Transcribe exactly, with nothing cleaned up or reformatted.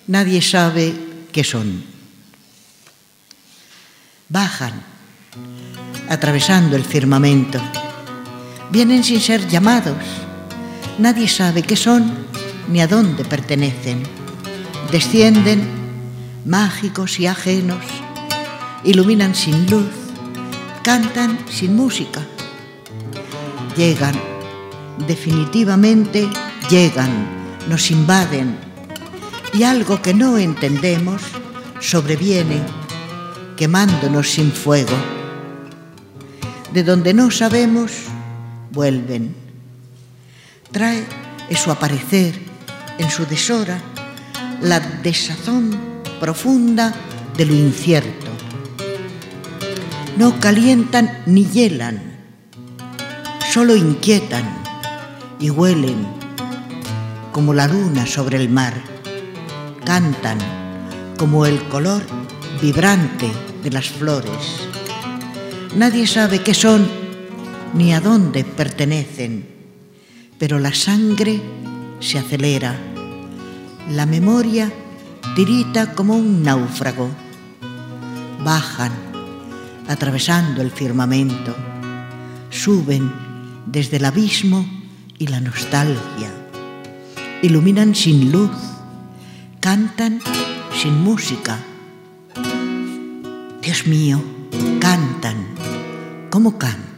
Nadie sabe qué son. Bajan, atravesando el firmamento. Vienen sin ser llamados. Nadie sabe qué son ni a dónde pertenecen. Descienden, mágicos y ajenos. Iluminan sin luz, cantan sin música. Llegan, definitivamente llegan, nos invaden. Y algo que no entendemos sobreviene, quemándonos sin fuego. De donde no sabemos, vuelven. Trae en su aparecer, en su deshora, la desazón profunda de lo incierto. No calientan ni hielan, solo inquietan y huelen como la luna sobre el mar. Cantan como el color vibrante de las flores. Nadie sabe qué son ni a dónde pertenecen, pero la sangre se acelera, la memoria tirita como un náufrago. Bajan, atravesando el firmamento, suben desde el abismo y la nostalgia, iluminan sin luz, cantan sin música. Dios mío, cantan, ¿cómo cantan?